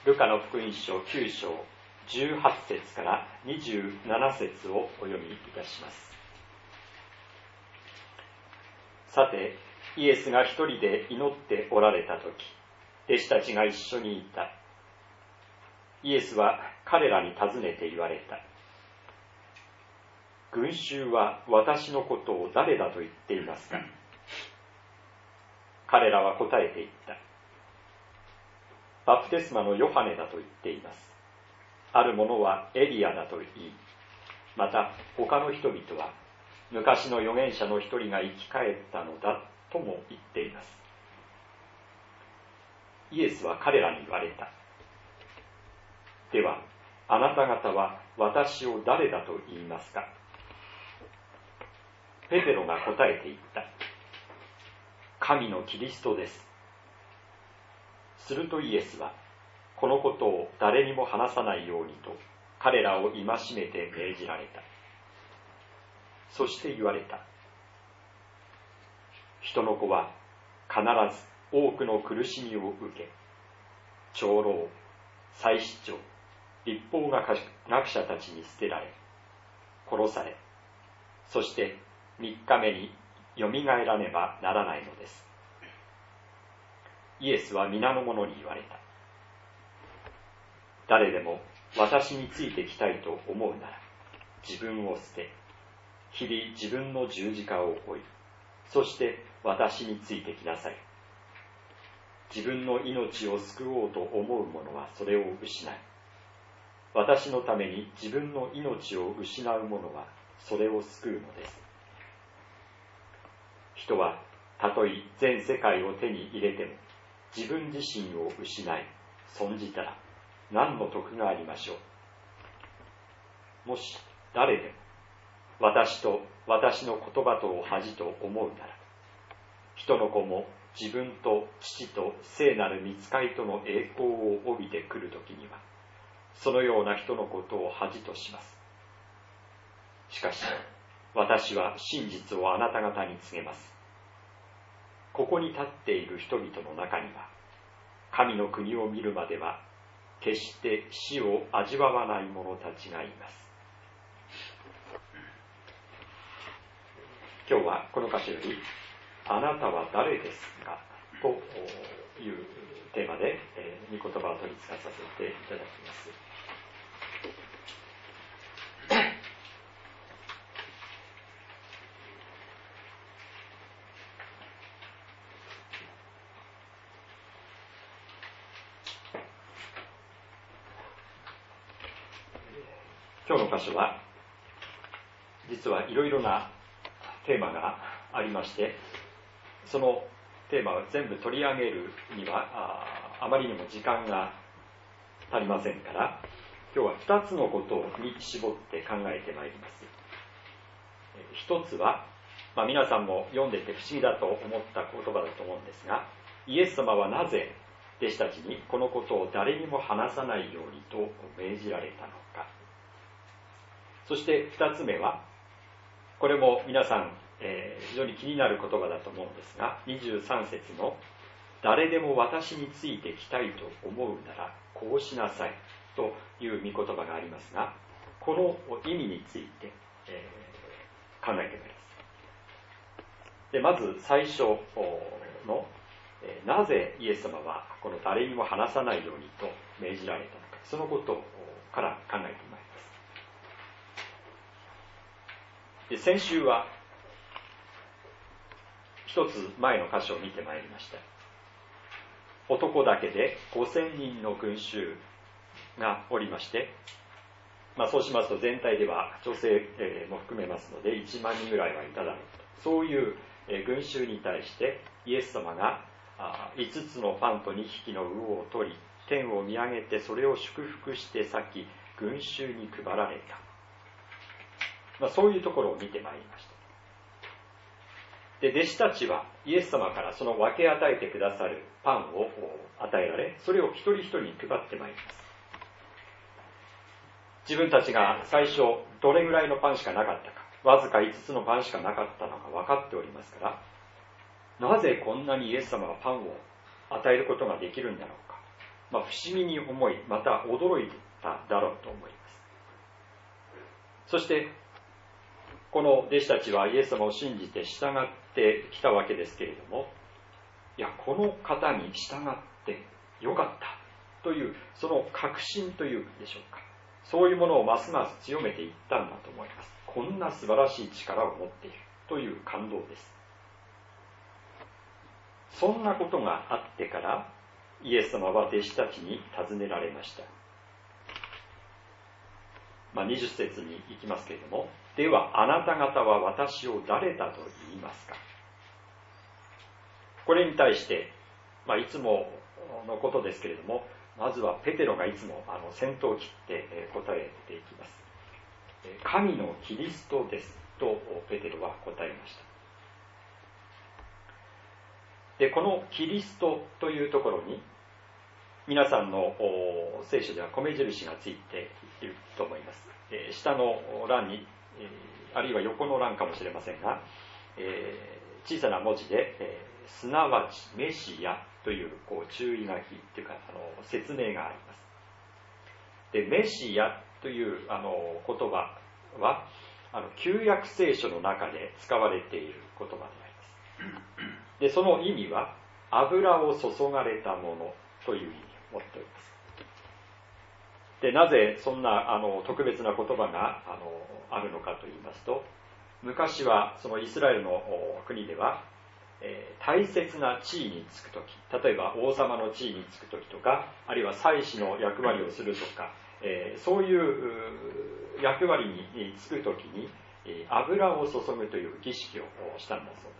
ルカの福音書9章18節から27節をお読みいたします。さて、イエスが一人で祈っておられたとき、弟子たちが一緒にいた。イエスは彼らに尋ねて言われた。群衆は私のことを誰だと言っていますか？彼らは答えて言った。バプテスマのヨハネだと言っています。ある者はエリアだと言い、また他の人々は昔の預言者の一人が生き返ったのだとも言っています。イエスは彼らに言われた。では、あなた方は私を誰だと言いますか？ペテロが答えて言った。神のキリストです。するとイエスは、このことを誰にも話さないようにと彼らを戒めて命じられた。そして言われた。人の子は必ず多くの苦しみを受け、長老、祭司長、律法学者たちに捨てられ、殺され、そして3日目によみがえらねばならないのです。イエスは皆の者に言われた。誰でも私についてきたいと思うなら、自分を捨て、日々自分の十字架を追い、そして私についてきなさい。自分の命を救おうと思う者はそれを失い、私のために自分の命を失う者はそれを救うのです。人はたとえ全世界を手に入れても、自分自身を失い、損じたら何の得がありましょう。もし誰でも私と私の言葉とを恥と思うなら、人の子も自分と父と聖なる御使いとの栄光を帯びてくるときには、そのような人のことを恥とします。しかし、私は真実をあなた方に告げます。ここに立っている人々の中には、神の国を見るまでは、決して死を味わわない者たちがいます。今日はこの箇所より、あなたは誰ですかというテーマで、御言葉を取り付かさせていただきます。今日の箇所は、実はいろいろなテーマがありまして、そのテーマを全部取り上げるにはあまりにも時間が足りませんから、今日は2つのことに絞って考えてまいります。一つは、皆さんも読んでて不思議だと思った言葉だと思うんですが、イエス様はなぜ弟子たちにこのことを誰にも話さないようにと命じられたのか。そして2つ目は、これも皆さん、非常に気になる言葉だと思うんですが、23節の誰でも私についてきたいと思うならこうしなさいという御言葉がありますが、この意味について、考えてまいります。でまず最初の、なぜイエス様はこの誰にも話さないようにと命じられたのか、そのことから考えてまいります。で先週は一つ前の箇所を見てまいりました。男だけで5000人の群衆がおりまして、そうしますと全体では女性も含めますので1万人ぐらいはいただろうと。そういう群衆に対してイエス様が5つのパンと2匹の魚を取り、天を見上げてそれを祝福して裂き、群衆に配られた。そういうところを見てまいりました。で、弟子たちはイエス様からその分け与えてくださるパンを与えられ、それを一人一人に配ってまいります。自分たちが最初どれぐらいのパンしかなかったか、わずか5つのパンしかなかったのか分かっておりますから、なぜこんなにイエス様はパンを与えることができるんだろうか。 不思議に思い、また驚いただろうと思います。そしてこの弟子たちはイエス様を信じて従ってきたわけですけれども、いや、この方に従ってよかったという、その確信というでしょうか、そういうものをますます強めていったんだと思います。こんな素晴らしい力を持っているという感動です。そんなことがあってからイエス様は弟子たちに尋ねられました。20節に行きますけれども、ではあなた方は私を誰だと言いますか。これに対して、いつものことですけれども、まずはペテロがいつも先頭を切って答えていきます。神のキリストですとペテロは答えました。で、このキリストというところに皆さんの聖書では米印がついていると思います。下の欄に、あるいは横の欄かもしれませんが、小さな文字で、すなわちメシアという、注意書きというか説明があります。で、メシアという言葉は旧約聖書の中で使われている言葉であります。で、その意味は油を注がれたものという意味を持っております。で、なぜそんな特別な言葉があるのかと言いますと、昔はそのイスラエルの国では、大切な地位につくとき、例えば王様の地位につくときとか、あるいは祭司の役割をするとか、そういう役割につくときに油を注ぐという儀式をしたんだそう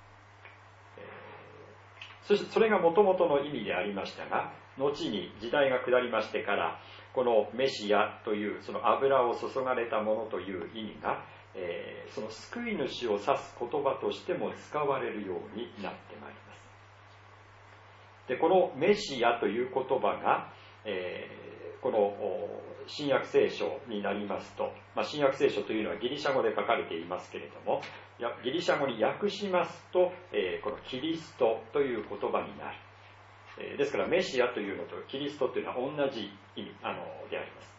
です。それがもともとの意味でありましたが、後に時代が下りましてから、このメシアというその油を注がれたものという意味が、その救い主を指す言葉としても使われるようになってまいります。で、このメシアという言葉が、この新約聖書になりますと、新約聖書というのはギリシャ語で書かれていますけれども、ギリシャ語に訳しますと、このキリストという言葉になる。ですからメシアというのとキリストというのは同じ意味であります。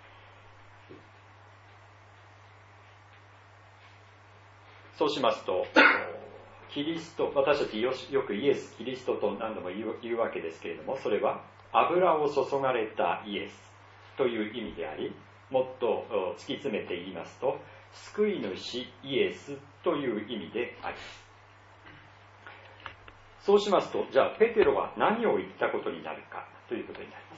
そうしますと、キリスト、私たちよくイエス、キリストと何度も言うわけですけれども、それは油を注がれたイエスという意味であり、もっと突き詰めて言いますと、救い主イエスという意味であります。そうしますと、じゃあペテロは何を言ったことになるかということになります。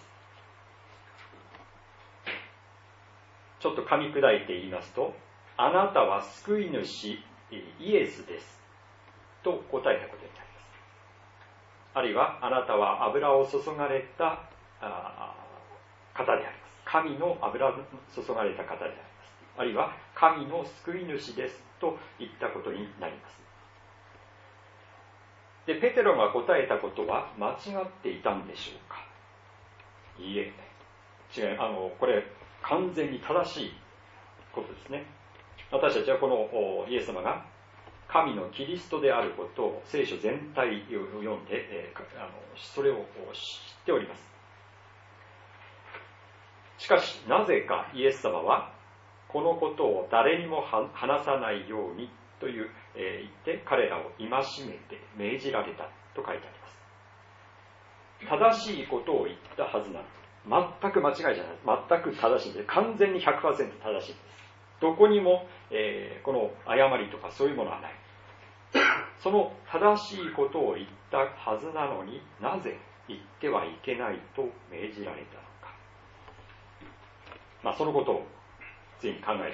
ちょっと噛み砕いて言いますと、あなたは救い主イエスですと答えたことになります。あるいはあなたは油を注がれた方であります。神の油を注がれた方であります。あるいは神の救い主ですと言ったことになります。で、ペテロが答えたことは間違っていたんでしょうか。いいえ、違う、これ完全に正しいことですね。私たちはこのイエス様が神のキリストであることを聖書全体を読んで、それを知っております。しかしなぜかイエス様はこのことを誰にも話さないようにという、言って彼らを戒めて命じられたと書いてあります。正しいことを言ったはずなの。全く間違いじゃない。全く正しいんです。完全に 100% 正しいんです。どこにも、この誤りとかそういうものはない。その正しいことを言ったはずなのになぜ言ってはいけないと命じられたのか。そのことをついに考えてまいります。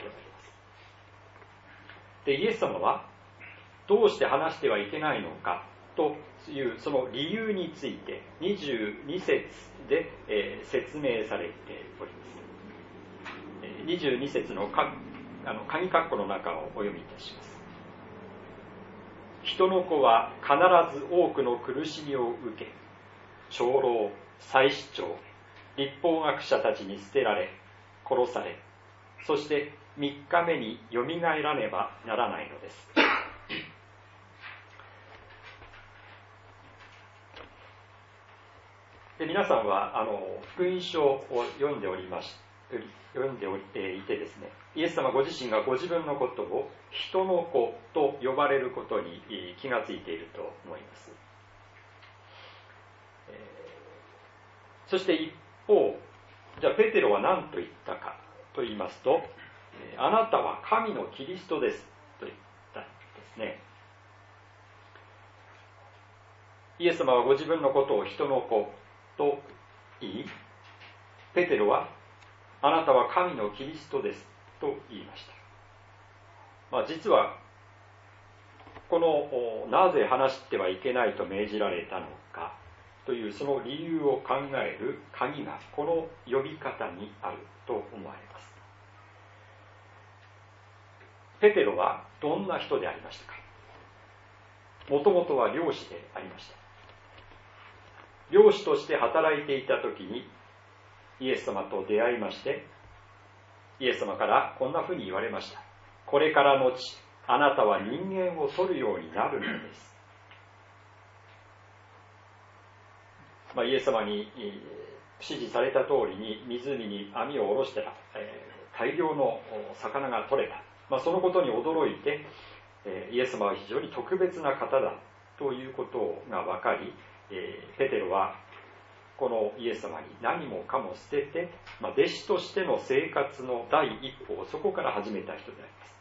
で、イエス様はどうして話してはいけないのかというその理由について22節で、説明されております。22節の鍵括弧の中をお読みいたします。人の子は必ず多くの苦しみを受け、長老、祭司長、律法学者たちに捨てられ、殺され、そして3日目によみがえらねばならないのです。 で、皆さんは福音書を読んでいてですね、イエス様ご自身がご自分のことを人の子と呼ばれることに気がついていると思います。そして一方、じゃあペテロは何と言ったかと言いますと、あなたは神のキリストですと言ったんですね。イエス様はご自分のことを人の子と言い、ペテロはあなたは神のキリストですと言いました。実はこのなぜ話してはいけないと命じられたのかというその理由を考える鍵がこの呼び方にあると思われます。ペテロはどんな人でありましたか。もともとは漁師でありました。漁師として働いていた時にイエス様と出会いまして、イエス様からこんなふうに言われました。これからのち、あなたは人間を取るようになるのです。イエス様に指示された通りに湖に網を下ろしたら、大量の魚が取れた。そのことに驚いて、イエス様は非常に特別な方だということが分かり、ペテロはこのイエス様に何もかも捨てて、弟子としての生活の第一歩をそこから始めた人であります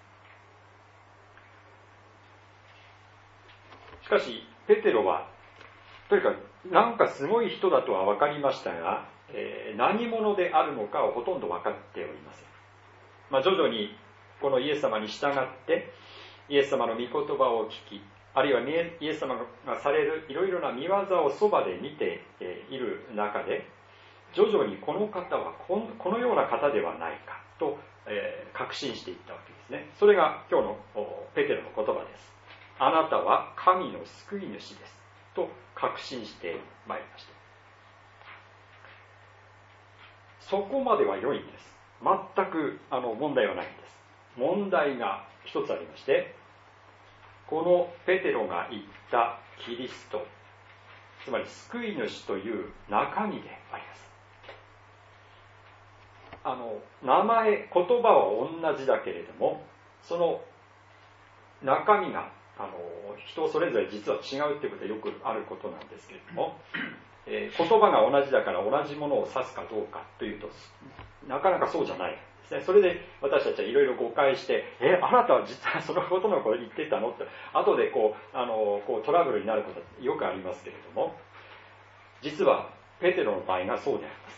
。しかしペテロはとにかくなんかすごい人だとは分かりましたが、何者であるのかはほとんど分かっておりません。徐々にこのイエス様に従ってイエス様の御言葉を聞き、あるいはイエス様がされるいろいろな見業をそばで見ている中で、徐々にこの方はこのような方ではないかと確信していったわけですね。それが今日のペテロの言葉です。あなたは神の救い主ですと確信してまいりました。そこまでは良いんです。全く問題はないんです。問題が一つありまして、このペテロが言ったキリスト、つまり救い主という中身であります。名前、言葉は同じだけれども、その中身が人それぞれ実は違うということはよくあることなんですけれども、言葉が同じだから同じものを指すかどうかというとなかなかそうじゃないですね。それで私たちはいろいろ誤解して、あなたは実はそのことのことを言ってたのって後でこうトラブルになることはよくありますけれども、実はペテロの場合がそうであります。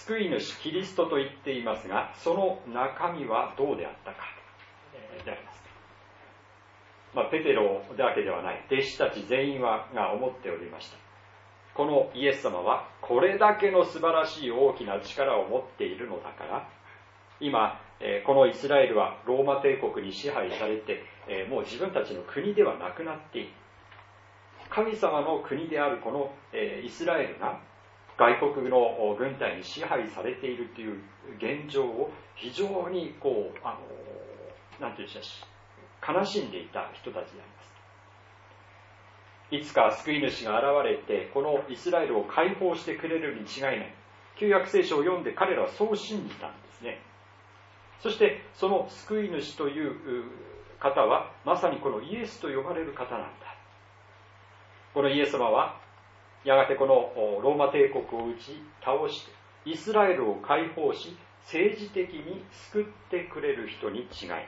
救い主キリストと言っていますが、その中身はどうであったかであります。ペテロだけではない、弟子たち全員が思っておりました。このイエス様はこれだけの素晴らしい大きな力を持っているのだから、今このイスラエルはローマ帝国に支配されて、もう自分たちの国ではなくなっている。神様の国であるこのイスラエルが外国の軍隊に支配されているという現状を非常になんていうんでしょう、悲しんでいた人たちであります。いつか救い主が現れてこのイスラエルを解放してくれるに違いない。旧約聖書を読んで彼らはそう信じたんですね。そしてその救い主という方はまさにこのイエスと呼ばれる方なんだ。このイエス様はやがてこのローマ帝国を打ち倒してイスラエルを解放し政治的に救ってくれる人に違いない。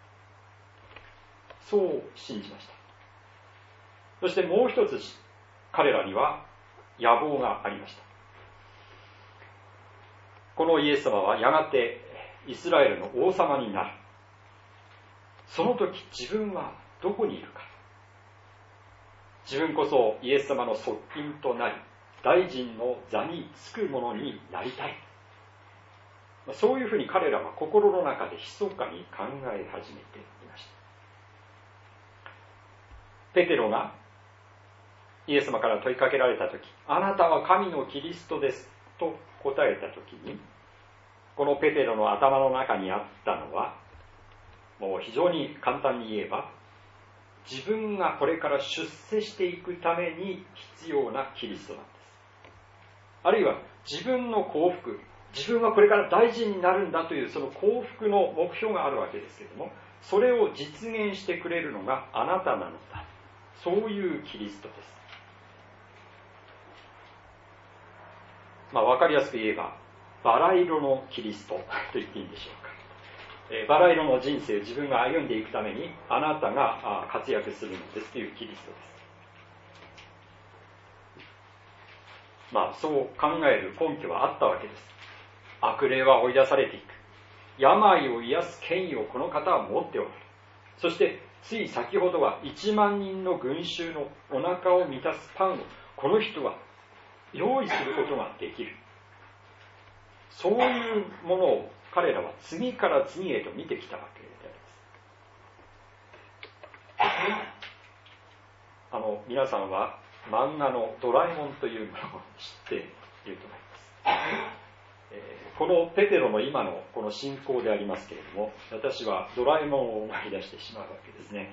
そう信じました。そしてもう一つ彼らには野望がありました。このイエス様はやがてイスラエルの王様になる。その時自分はどこにいるか。自分こそイエス様の側近となり大臣の座につく者になりたい。そういうふうに彼らは心の中で密かに考え始めていました。ペテロがイエス様から問いかけられたとき、あなたは神のキリストですと答えたときに、このペテロの頭の中にあったのは、もう非常に簡単に言えば、自分がこれから出世していくために必要なキリストなんです。 あるいは自分の幸福、自分はこれから大臣になるんだというその幸福の目標があるわけですけれども、それを実現してくれるのがあなたなのだ。そういうキリストです。分かりやすく言えば、バラ色のキリストと言っていいんでしょうか。バラ色の人生を自分が歩んでいくためにあなたが活躍するのですというキリストです。そう考える根拠はあったわけです。悪霊は追い出されていく。病を癒す権威をこの方は持っておる。そしてつい先ほどは1万人の群衆のお腹を満たすパンをこの人は用意することができる。そういうものを彼らは次から次へと見てきたわけであります。皆さんは漫画のドラえもんというものを知っていると思います。このペテロの今のこの信仰でありますけれども、私はドラえもんを思い出してしまうわけですね。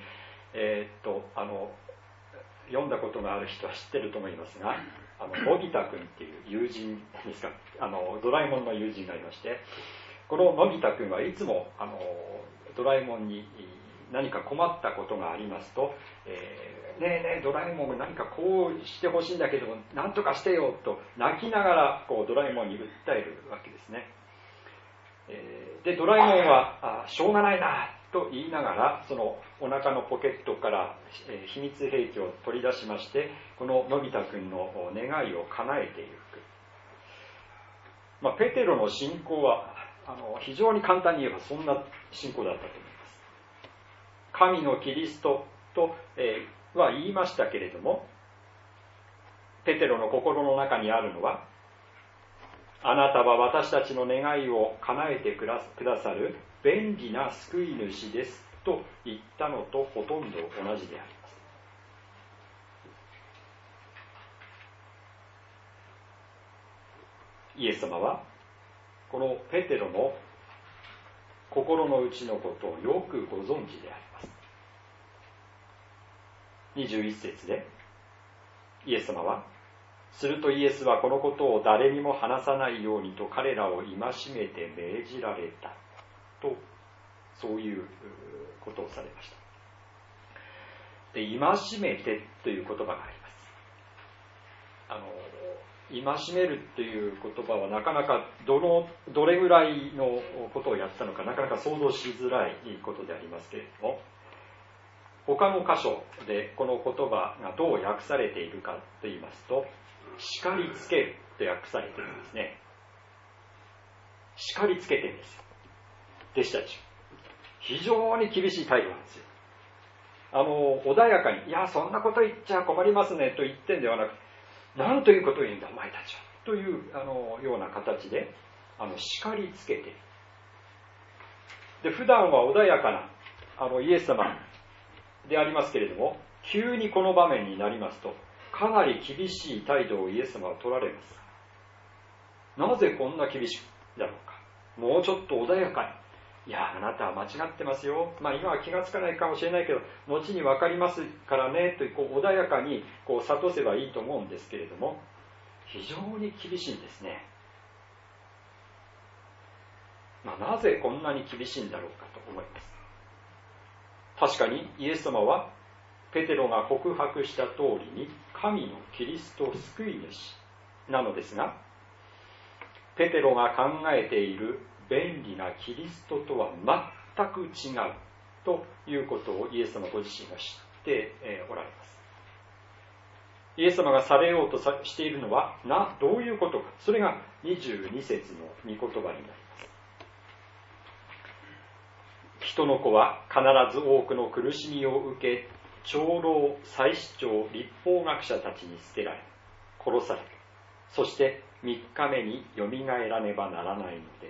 読んだことがある人は知ってると思いますが、のび太くんっていう友人ですか、ドラえもんの友人がいまして、こののび太くんはいつもドラえもんに何か困ったことがありますと、ねえねえドラえもん何かこうしてほしいんだけど何とかしてよと泣きながらドラえもんに訴えるわけですね。でドラえもんはしょうがないなと言いながら、そのお腹のポケットから秘密兵器を取り出しまして、こののび太くんの願いを叶えていく。ペテロの信仰は非常に簡単に言えばそんな信仰だったと思います。神のキリストと、は言いましたけれども、ペテロの心の中にあるのは、あなたは私たちの願いを叶えてくださる便利な救い主ですと言ったのとほとんど同じであります。イエス様はこのペテロの心の内のことをよくご存知であります。21節でイエス様は、するとイエスはこのことを誰にも話さないようにと彼らを戒めて命じられたと、そういうことをされました。で、戒めてという言葉があります。戒めるという言葉はなかなかどれぐらいのことをやったのかなかなか想像しづらいことでありますけれども、他の箇所でこの言葉がどう訳されているかといいますと、叱りつけると訳されているんですね。叱りつけてるんですよ、弟子たち。非常に厳しい態度なんですよ。穏やかに、いやそんなこと言っちゃ困りますねと言ってんではなく、なんということを言うんだお前たちはというような形で叱りつけている。で、普段は穏やかなイエス様でありますけれども、急にこの場面になりますとかなり厳しい態度をイエス様は取られます。なぜこんな厳しいだろうか。もうちょっと穏やかに、いやあなたは間違ってますよ、今は気がつかないかもしれないけど後に分かりますからねと穏やかに諭せばいいと思うんですけれども、非常に厳しいんですね。なぜこんなに厳しいんだろうかと思います。確かにイエス様はペテロが告白した通りに神のキリスト救い主なのですが、ペテロが考えている便利なキリストとは全く違うということをイエス様ご自身が知っておられます。イエス様がされようとしているのはどういうことか。それが22節の御言葉になります。人の子は必ず多くの苦しみを受け、長老、祭司長、律法学者たちに捨てられ、殺される。そして3日目によみがえらねばならないのです。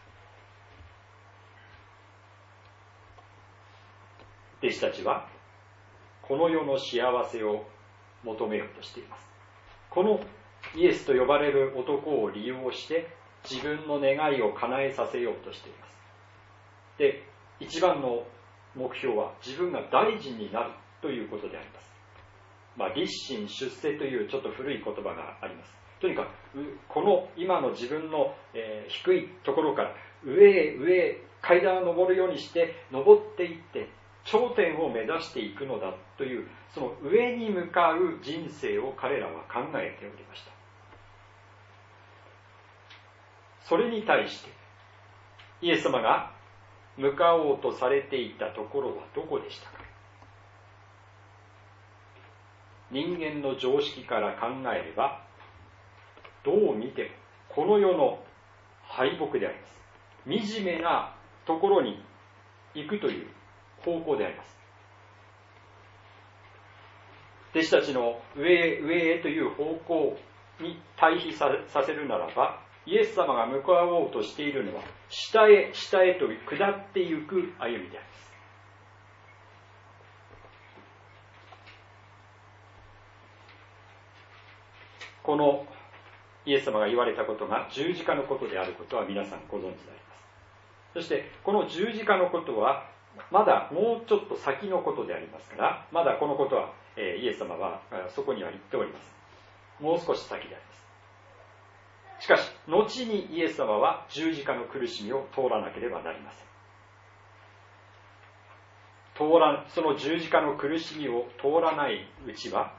弟子たちはこの世の幸せを求めようとしています。このイエスと呼ばれる男を利用して自分の願いを叶えさせようとしています。で、一番の目標は自分が大臣になるということであります。 立身出世というちょっと古い言葉があります。とにかくこの今の自分の、低いところから上へ階段を上るようにして登っていって頂点を目指していくのだという、その上に向かう人生を彼らは考えておりました。それに対してイエス様が向かおうとされていたところはどこでしたか。人間の常識から考えればどう見てもこの世の敗北であります。惨めなところに行くという方向であります。弟子たちの上へという方向に対比させるならば、イエス様が向かおうとしているのは下へと下っていく歩みであります。このイエス様が言われたことが十字架のことであることは皆さんご存知であります。そしてこの十字架のことはまだもうちょっと先のことでありますから、まだこのことは、イエス様はそこには言っております。もう少し先であります。しかし後にイエス様は十字架の苦しみを通らなければなりません。その十字架の苦しみを通らないうちは、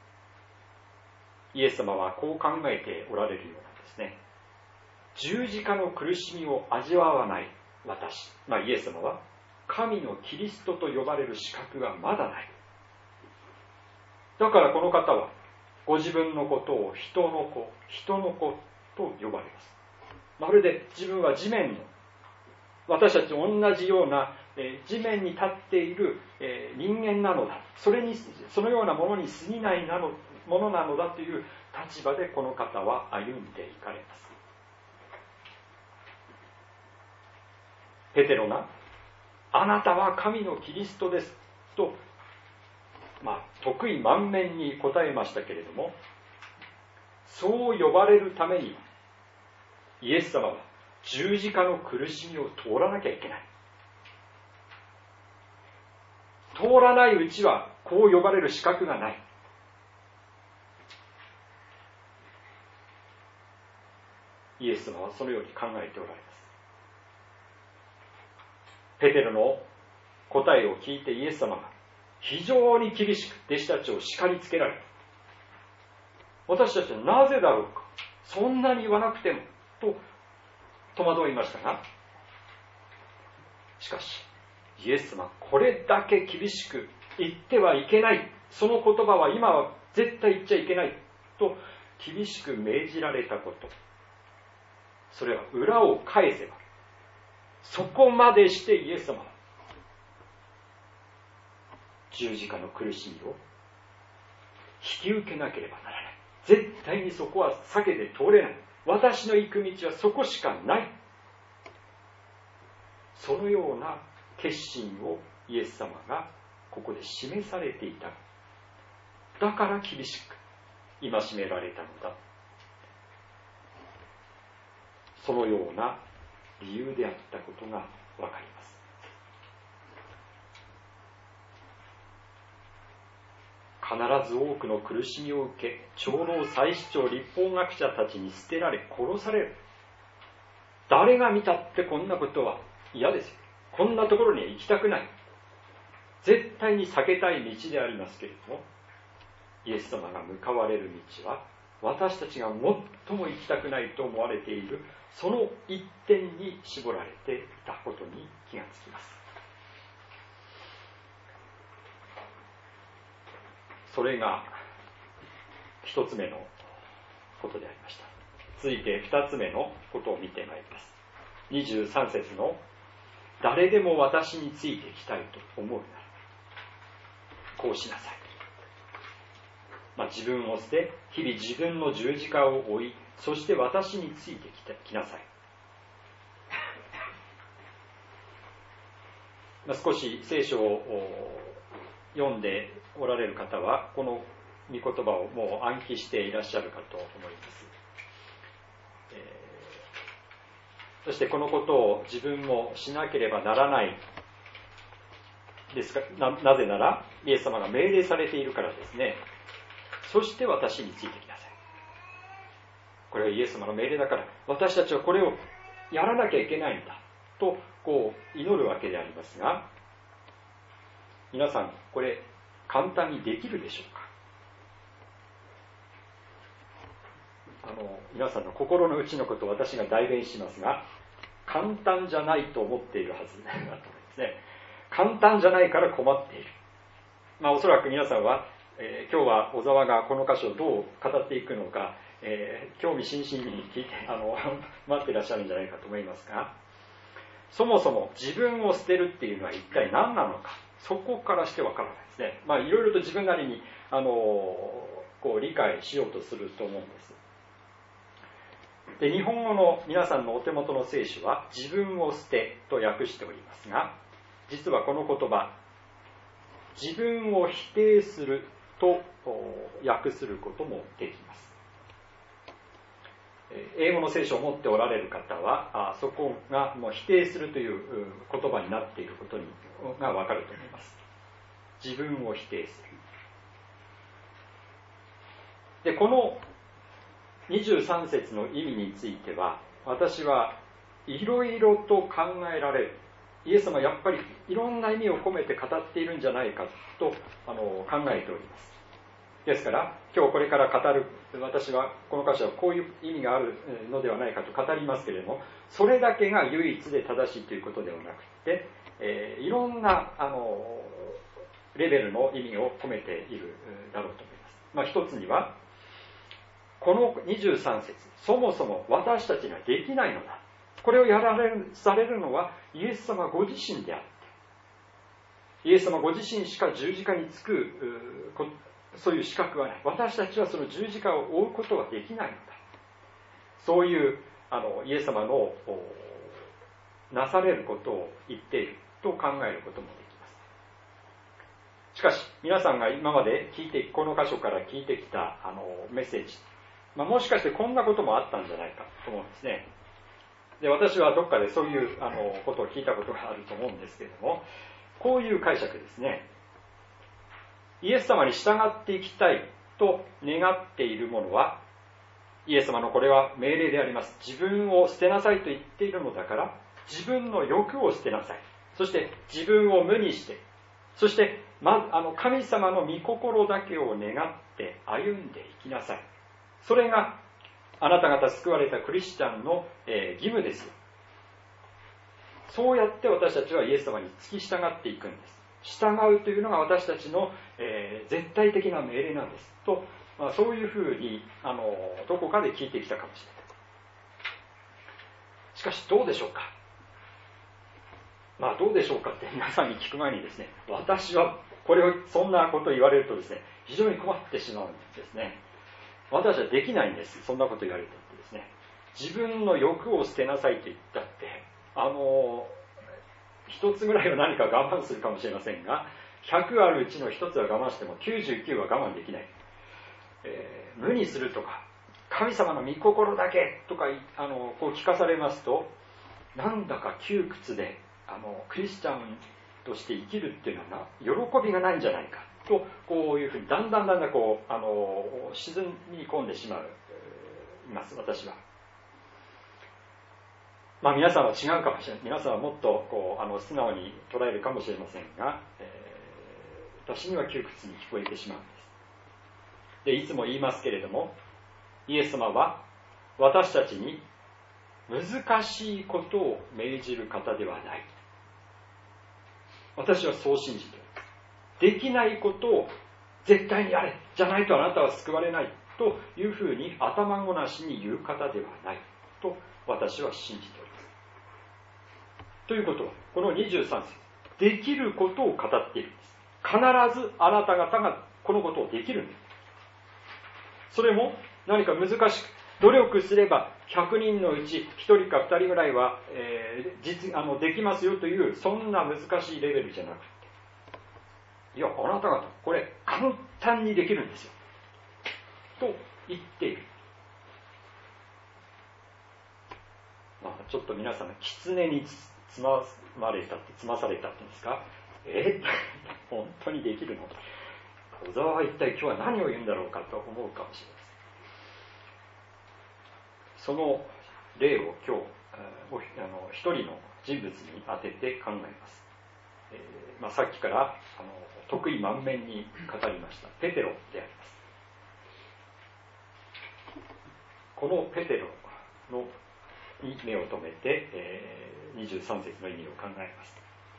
イエス様はこう考えておられるようなんですね。十字架の苦しみを味わわない私、イエス様は神のキリストと呼ばれる資格がまだない。だからこの方はご自分のことを人の子と呼ばれます。まるで自分は地面の、私たちと同じような地面に立っている人間なのだ、そのようなものに過ぎないものなのだという立場でこの方は歩んでいかれます。ペテロがあなたは神のキリストですと、得意満面に答えましたけれども、そう呼ばれるためにイエス様は十字架の苦しみを通らなきゃいけない。通らないうちはこう呼ばれる資格がない。イエス様はそのように考えておられます。ペテロの答えを聞いてイエス様が非常に厳しく弟子たちを叱りつけられた。私たちはなぜだろうか、そんなに言わなくてもと戸惑いましたが、しかしイエス様はこれだけ厳しく言ってはいけない、その言葉は今は絶対言っちゃいけないと厳しく命じられたこと、それは裏を返せばそこまでしてイエス様は十字架の苦しみを引き受けなければならない。絶対にそこは避けて通れない。私の行く道はそこしかない。そのような決心をイエス様がここで示されていた。だから厳しく戒められたのだ。そのような理由であったことがわかります。必ず多くの苦しみを受け、長老、祭司長、律法学者たちに捨てられ殺される。誰が見たってこんなことは嫌ですよ。こんなところには行きたくない。絶対に避けたい道でありますけれども、イエス様が向かわれる道は私たちが最も行きたくないと思われているその一点に絞られていたことに気がつきます。それが一つ目のことでありました。続いて二つ目のことを見てまいります。23節の誰でも私についてきたいと思うならこうしなさい。自分を捨て日々自分の十字架を追い、そして私についてきなさい。少し聖書を読んでおられる方はこの御言葉をもう暗記していらっしゃるかと思います。そしてこのことを自分もしなければならないですか。なぜならイエス様が命令されているからですね。 そして私についてきなさい。これはイエス様の命令だから、私たちはこれをやらなきゃいけないんだと祈るわけでありますが、皆さんこれ簡単にできるでしょうか。皆さんの心の内のことを私が代弁しますが、簡単じゃないと思っているはずだと思いますね。簡単じゃないから困っている。おそらく皆さんは、今日は小沢がこの箇所をどう語っていくのか、興味津々に聞いて待っていらっしゃるんじゃないかと思いますが、そもそも自分を捨てるっていうのは一体何なのか、そこからしてわからないですね。いろいろと自分なりに理解しようとすると思うんです。で、日本語の皆さんのお手元の聖書は自分を捨てと訳しておりますが、実はこの言葉、自分を否定すると訳することもできます。英語の聖書を持っておられる方はそこがもう否定するという言葉になっていることがわかると思います。自分を否定する。で、この23節の意味については、私はいろいろと考えられる。イエス様はやっぱりいろんな意味を込めて語っているんじゃないかと考えております。ですから今日これから語る私はこの箇所はこういう意味があるのではないかと語りますけれども、それだけが唯一で正しいということではなくて、いろんなレベルの意味を込めているだろうと思います。一つにはこの23節、そもそも私たちができないのだ。これをされるのはイエス様ご自身であって、イエス様ご自身しか十字架につくそういう資格はない。私たちはその十字架を追うことはできないのだ。そういうイエス様のなされることを言っていると考えることもできます。しかし皆さんが今までこの箇所から聞いてきたメッセージ、もしかしてこんなこともあったんじゃないかと思うんですね。で、私はどっかでそういうことを聞いたことがあると思うんですけれども、こういう解釈ですね。イエス様に従っていきたいと願っている者は、イエス様のこれは命令であります。自分を捨てなさいと言っているのだから、自分の欲を捨てなさい。そして自分を無にして、そして神様の御心だけを願って歩んでいきなさい。それがあなた方救われたクリスチャンの義務ですよ。そうやって私たちはイエス様に付き従っていくんです。従うというのが私たちの、絶対的な命令なんですと、そういうふうにどこかで聞いてきたかもしれない。しかしどうでしょうか。どうでしょうかって皆さんに聞く前にですね、私はそんなことを言われるとですね、非常に困ってしまうんですね。私はできないんです。そんなこと言われてですね、自分の欲を捨てなさいと言ったって一つぐらいは何か我慢するかもしれませんが、100あるうちの一つは我慢しても99は我慢できない。無にするとか神様の御心だけとかこう聞かされますと、なんだか窮屈でクリスチャンとして生きるっていうのは喜びがないんじゃないかと、こういうふうにだんだんこう沈み込んでしまいます私は。皆さんは違うかもしれない。皆さんはもっと素直に捉えるかもしれませんが、私には窮屈に聞こえてしまうんです。で、いつも言いますけれども、イエス様は私たちに難しいことを命じる方ではない。私はそう信じています。できないことを絶対にやれ、じゃないとあなたは救われないというふうに頭ごなしに言う方ではないと私は信じております。ということは、この23節、できることを語っているんです。必ずあなた方がこのことをできるんです。それも何か難しく、努力すれば100人のうち1人か2人ぐらいは、できますよという、そんな難しいレベルじゃなくて、いや、あなた方これ簡単にできるんですよと言っている。ちょっと皆さん狐につまされたっていうんですか、本当にできるの小沢は一体今日は何を言うんだろうかと思うかもしれません。その例を今日一人の人物に当てて考えます。さっきから得意満面に語りましたペテロであります。このペテロに目を留めて、23節の意味を考えます。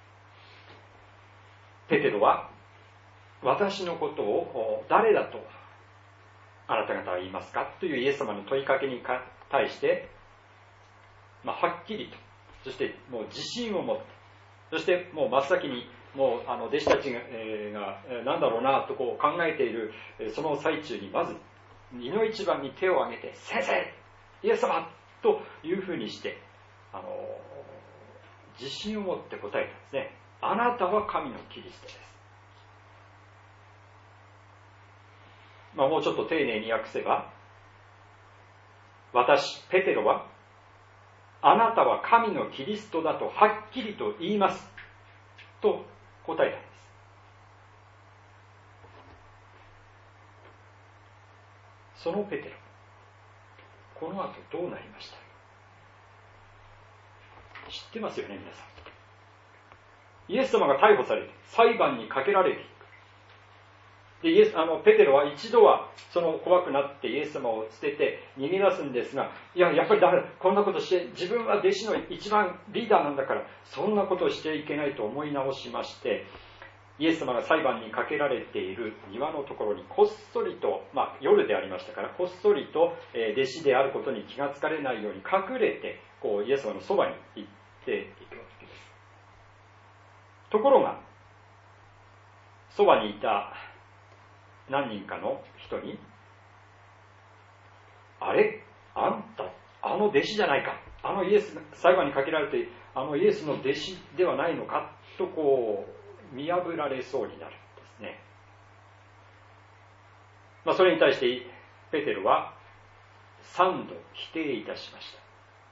ペテロは私のことを誰だとあなた方は言いますかというイエス様の問いかけに対して、はっきりと、そしてもう自信を持って、そしてもう真っ先にもう弟子たちが何だろうなとこう考えているその最中にまずいの一番に手を挙げて、先生イエス様というふうにして自信を持って答えたんですね。あなたは神のキリストです。もうちょっと丁寧に訳せば、私ペテロはあなたは神のキリストだとはっきりと言いますと答えたんです。そのペテロ、この後どうなりました？知ってますよね、皆さん。イエス様が逮捕されて裁判にかけられていく。でペテロは一度は怖くなってイエス様を捨てて逃げ出すんですが、やっぱりダメだ、こんなことして自分は弟子の一番リーダーなんだからそんなことをしてはいけないと思い直しまして、イエス様が裁判にかけられている庭のところにこっそりと、夜でありましたからこっそりと弟子であることに気がつかれないように隠れてイエス様のそばに行っていくわけです。ところがそばにいた何人かの人に、あれ、あんたあの弟子じゃないか、イエス裁判にかけられてイエスの弟子ではないのかと見破られそうになるんですね。それに対してペテロは3度否定いたしました。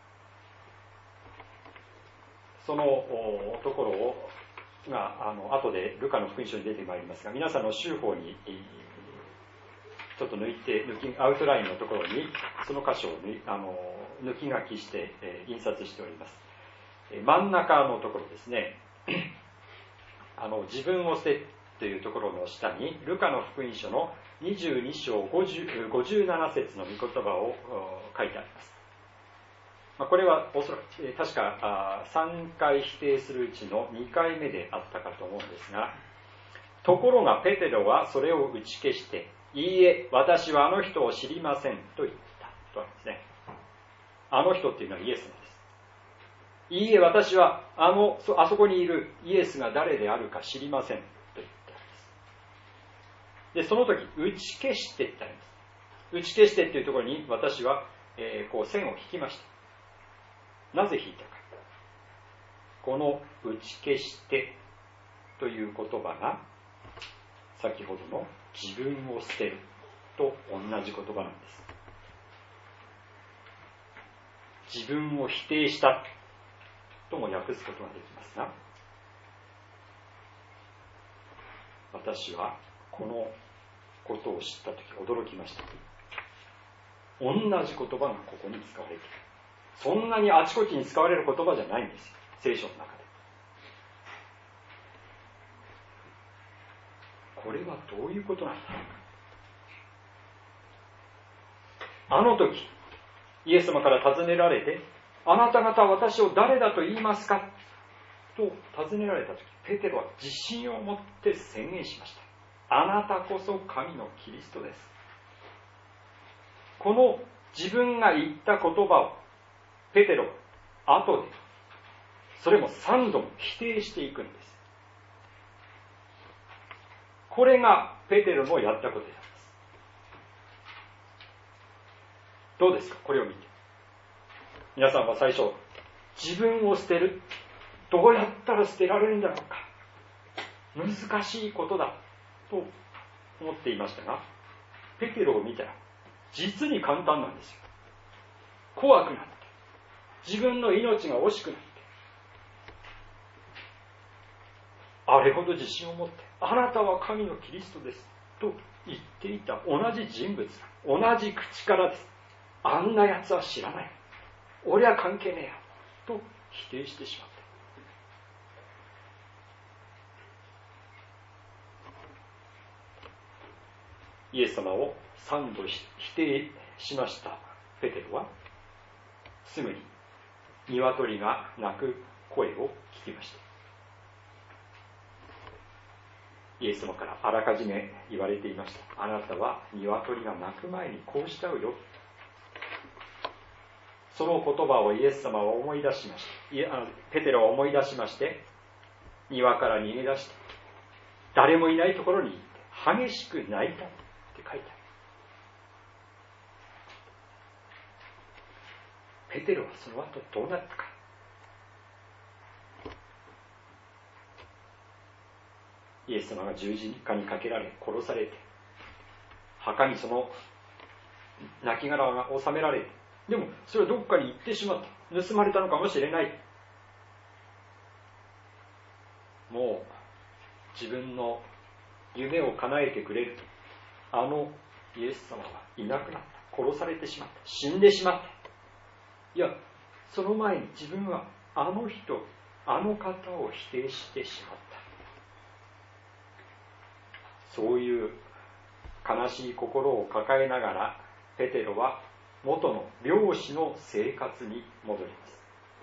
そのところが後でルカの福音書に出てまいりますが、皆さんの週報にちょっとアウトラインのところにその箇所を抜き書きして印刷しております。真ん中のところですね、自分を捨てというところの下にルカの福音書の22章57節の御言葉を書いてあります。これはおそらく確か3回否定するうちの2回目であったかと思うんですが、ところがペテロはそれを打ち消して、いいえ、私はあの人を知りませんと言ったとあるんですね。あの人っていうのはイエスなんです。いいえ、私はあそこにいるイエスが誰であるか知りませんと言ったんです。で、その時打ち消してってあります。打ち消してっていうところに私は、線を引きました。なぜ引いたか。この打ち消してという言葉が先ほどの自分を捨てると同じ言葉なんです。自分を否定したとも訳すことができますが、私はこのことを知ったとき驚きました。同じ言葉がここに使われている。そんなにあちこちに使われる言葉じゃないんですよ、聖書の中で。これはどういうことなんだ。あの時イエス様から尋ねられて、あなた方は私を誰だと言いますかと尋ねられた時、ペテロは自信を持って宣言しました。あなたこそ神のキリストです。この自分が言った言葉をペテロは後でそれも3度も否定していくんです。これがペテロのやったことです。どうですか、これを見て。皆さんは最初、自分を捨てる、どうやったら捨てられるんだろうか、難しいことだと思っていましたが、ペテロを見たら実に簡単なんですよ。怖くなって、自分の命が惜しくなって、あれほど自信を持って、あなたは神のキリストです、 と言っていた同じ人物、同じ口からです。あんな奴は知らない。俺は関係ねえや。と否定してしまった。イエス様を3度否定しましたペテロは、すぐに鶏が鳴く声を聞きました。イエス様からあらかじめ言われていました。あなたは鶏が鳴く前にこうしちゃうよ。その言葉をイエス様は思い出しました。ペテロは思い出しまして、庭から逃げ出して、誰もいないところに行って激しく泣いたって書いてある。ペテロはその後どうなったか。イエス様が十字架にかけられ殺されて、墓にその亡骸が収められて、でもそれはどこかに行ってしまった。盗まれたのかもしれない。もう自分の夢を叶えてくれるあのイエス様はいなくなった。殺されてしまった。死んでしまった。いや、その前に自分はあの人、あの方を否定してしまった。そういう悲しい心を抱えながら、ペテロは元の漁師の生活に戻ります。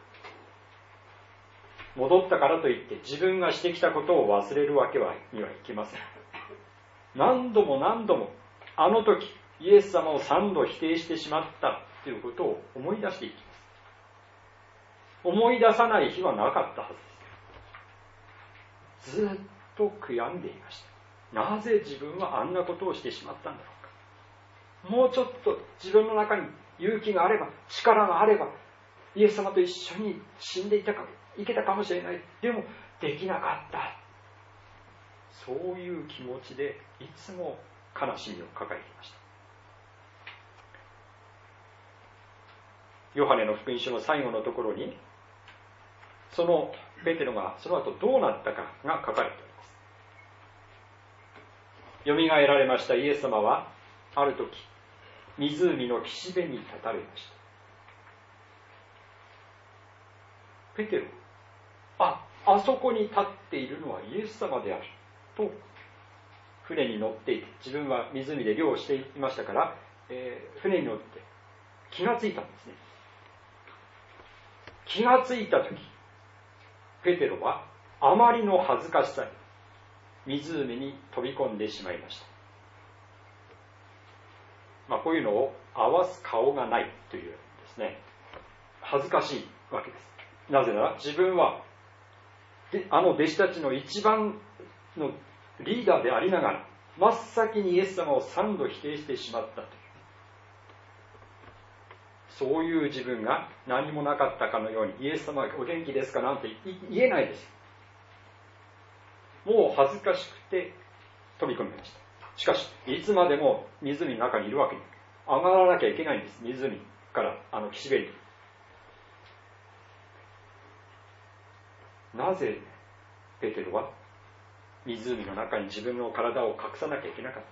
戻ったからといって自分がしてきたことを忘れるわけにはいきません。何度も何度もあの時イエス様を3度否定してしまったということを思い出していきます。思い出さない日はなかったはずです。ずっと悔やんでいました。なぜ自分はあんなことをしてしまったんだろうか。もうちょっと自分の中に勇気があれば、力があれば、イエス様と一緒に死んでいけたかもしれない。でもできなかった。そういう気持ちでいつも悲しみを抱えていました。ヨハネの福音書の最後のところに、そのペテロがその後どうなったかが書かれています。よみがえられましたイエス様はある時湖の岸辺に立たれました。ペテロ、あそこに立っているのはイエス様であると、船に乗っていて、自分は湖で漁をしていましたから、船に乗って気がついたんですね。気がついた時、ペテロはあまりの恥ずかしさに湖に飛び込んでしまいました。こういうのを合わす顔がないというですね、恥ずかしいわけです。なぜなら自分はあの弟子たちの一番のリーダーでありながら、真っ先にイエス様を3度否定してしまったという、そういう自分が何もなかったかのように、イエス様お元気ですかなんて言えないです。もう恥ずかしくて飛び込みました。しかしいつまでも湖の中にいるわけに上がらなきゃいけないんです。湖から岸辺に。なぜペテロは湖の中に自分の体を隠さなきゃいけなかった。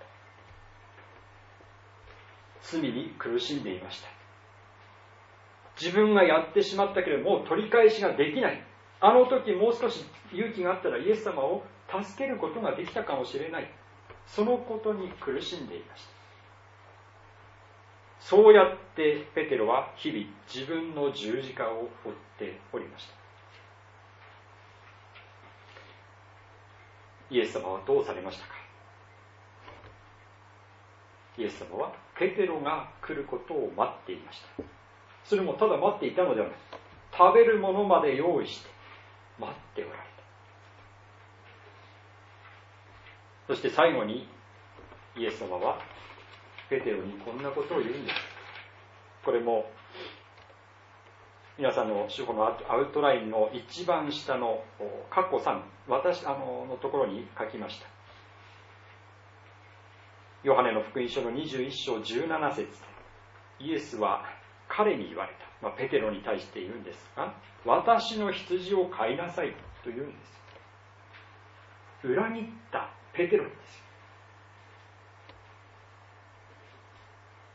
罪に苦しんでいました。自分がやってしまったけれどもう取り返しができない。あの時もう少し勇気があったらイエス様を助けることができたかもしれない。そのことに苦しんでいました。そうやってペテロは日々自分の十字架を追っておりました。イエス様はどうされましたか。イエス様はペテロが来ることを待っていました。それもただ待っていたのではない。食べるものまで用意して待っておられた。そして最後にイエス様はペテロにこんなことを言うんです。これも皆さんの手法のアウトラインの一番下の括弧3、私のところに書きました。ヨハネの福音書の21章17節、イエスは彼に言われた、ペテロに対して言うんですが、私の羊を飼いなさいと言うんです。裏切ったペテロですよ。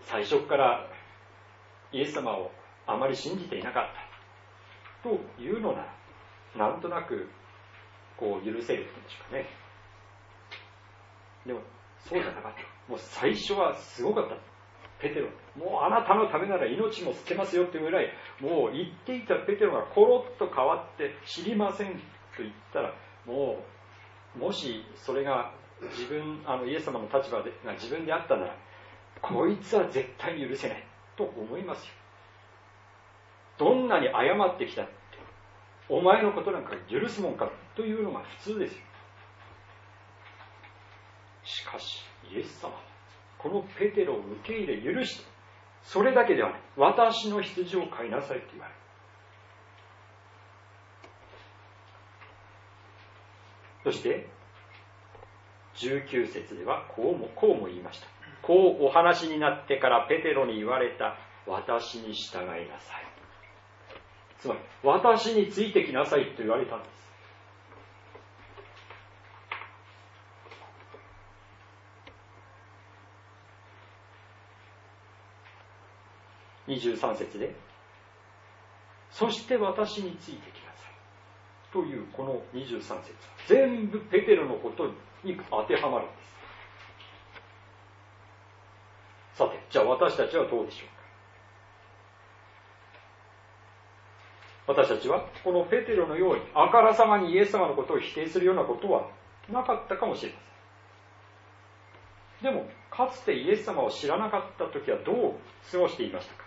最初からイエス様をあまり信じていなかったというのなら、なんとなくこう許せるんでしょうかね。でもそうじゃなかった。もう最初はすごかった。ペテロ、もうあなたのためなら命も捨てますよっていうぐらい、もう言っていたペテロがコロッと変わって知りませんと言ったら、もしそれがイエス様の立場が自分であったなら、こいつは絶対に許せないと思いますよ。どんなに謝ってきたって、お前のことなんか許すもんかというのが普通ですよ。しかしイエス様はこのペテロを受け入れ許して、それだけではない、私の羊を飼いなさいと言われる。そして19節ではこうも言いました。こうお話になってからペテロに言われた。私に従いなさい。つまり私についてきなさいと言われたんです。23節で、そして私についてきなさいというこの23節は全部ペテロのことに当てはまるんです。さて、じゃあ私たちはどうでしょうか。私たちはこのペテロのようにあからさまにイエス様のことを否定するようなことはなかったかもしれません。でもかつてイエス様を知らなかった時はどう過ごしていましたか。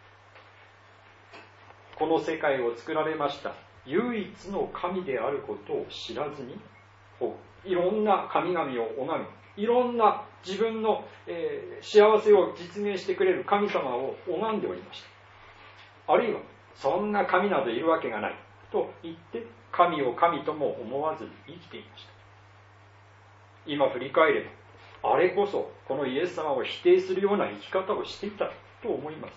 この世界を作られました唯一の神であることを知らずに、いろんな神々を拝み、いろんな自分の、幸せを実現してくれる神様を拝んでおりました。あるいはそんな神などいるわけがないと言って神を神とも思わずに生きていました。今振り返れば、あれこそこのイエス様を否定するような生き方をしていたと思います。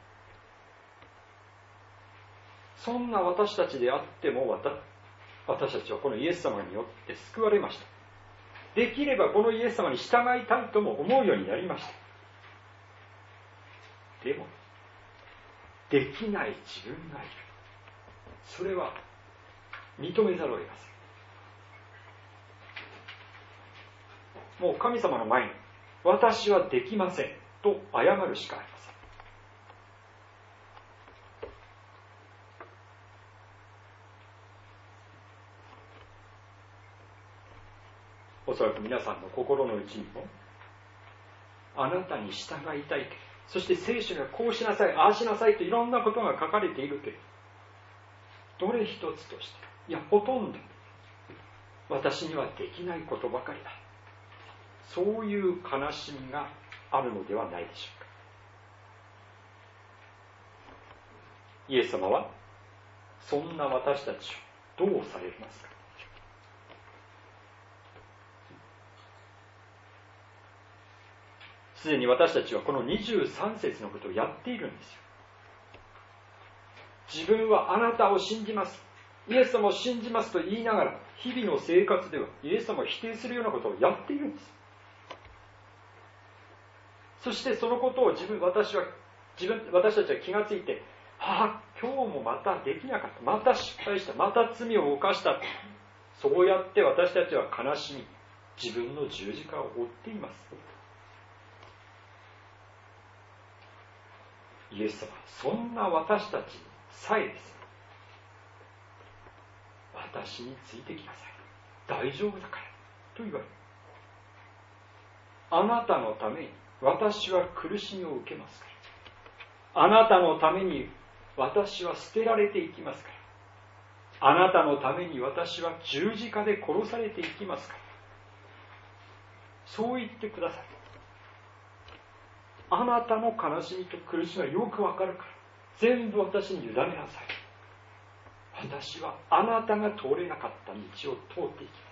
そんな私たちであっても、私たちはこのイエス様によって救われました。できればこのイエス様に従いたいとも思うようになりました。でもできない自分がいる。それは認めざるを得ません。もう神様の前に、私はできませんと謝るしかありません。おそらく皆さんの心の内にも、あなたに従いたいけれど、そして聖書にはこうしなさい、ああしなさいといろんなことが書かれているけれど、どれ一つとして、いやほとんど私にはできないことばかりだ、そういう悲しみがあるのではないでしょうか。イエス様はそんな私たちをどうされますか。すでに私たちはこの23節のことをやっているんですよ。自分はあなたを信じます、イエス様を信じますと言いながら、日々の生活ではイエス様を否定するようなことをやっているんです。そしてそのことを私たちは気がついて、今日もまたできなかった、また失敗した、また罪を犯した、そうやって私たちは悲しみ、自分の十字架を追っています。イエス様はそんな私たちさえです。私についてきなさい、大丈夫だからと言われる。あなたのために私は苦しみを受けますから、あなたのために私は捨てられていきますから、あなたのために私は十字架で殺されていきますから、そう言ってください。あなたの悲しみと苦しみはよくわかるから、全部私に委ねなさい。私はあなたが通れなかった道を通っていきます。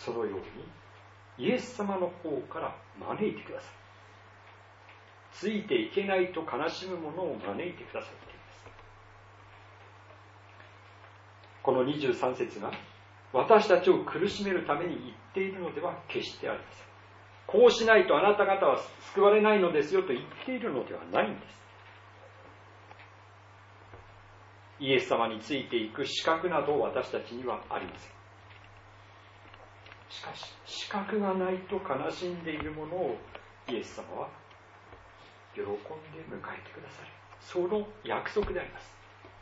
そのようにイエス様の方から招いてください。ついていけないと悲しむ者を招いてくださっています。この23節が私たちを苦しめるために言っているのでは決してありません。 こうしないとあなた方は救われないのですよと言っているのではないんです。イエス様についていく資格など私たちにはありません。しかし資格がないと悲しんでいるものをイエス様は喜んで迎えてくださる、その約束であります。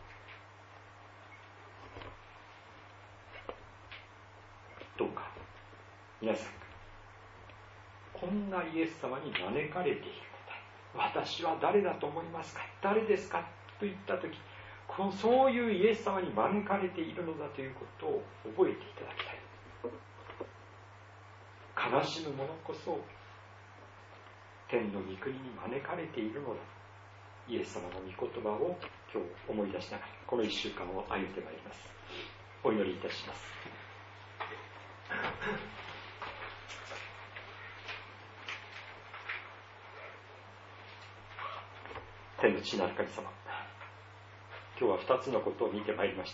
どうか皆さん、こんなイエス様に招かれている方、私は誰だと思いますか、誰ですかと言ったとき、そういうイエス様に招かれているのだということを覚えていただきたい。悲しむ者こそ天の御国に招かれているのだ、イエス様の御言葉を今日思い出しながらこの1週間を歩んでまいります。お祈りいたします。天の父なる神様、今日は2つのことを見てまいりました。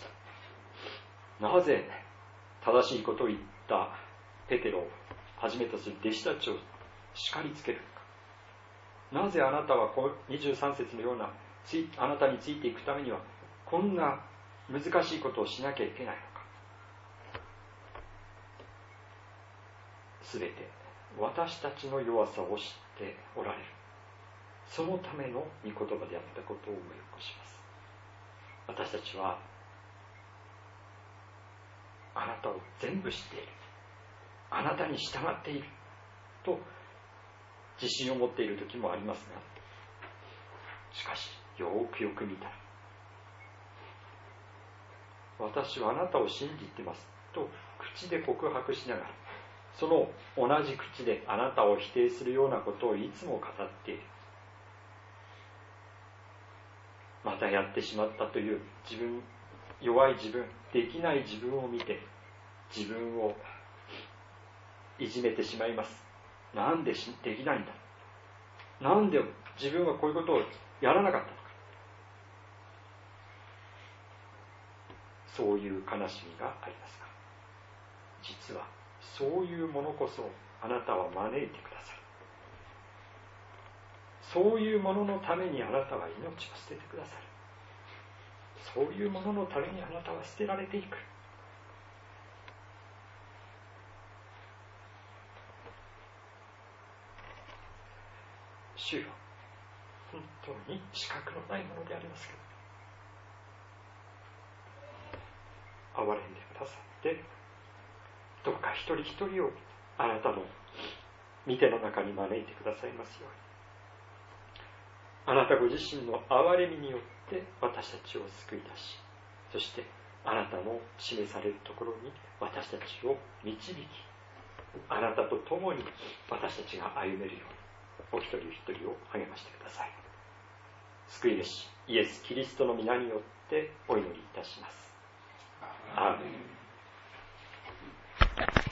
なぜ正しいことを言ったペテロをはじめとする弟子たちを叱りつけるのか。なぜあなたは23節のようなあなたについていくためにはこんな難しいことをしなきゃいけないのか。すべて私たちの弱さを知っておられる、そのための御言葉であったことを思い起こします。私たちはあなたを全部知っている、あなたに従っていると自信を持っている時もありますが、しかしよくよく見たら、私はあなたを信じてますと口で告白しながら、その同じ口であなたを否定するようなことをいつも語っている。またやってしまったという弱い自分、できない自分を見て自分をいじめてしまいます。なんでできないんだ、なんで自分はこういうことをやらなかったのか、そういう悲しみがありますが、実はそういうものこそあなたは招いてくださる。そういうもののためにあなたは命を捨ててくださる。そういうもののためにあなたは捨てられていく。主よ、本当に資格のないものでありますけど、憐れんでくださって、どうか一人一人をあなたの御手の中に招いてくださいますように。あなたご自身の憐れみによって私たちを救い出し、そしてあなたの示されるところに私たちを導き、あなたと共に私たちが歩めるようにお一人一人を励ましてください。救い主イエス・キリストの皆によってお祈りいたします。アーメン。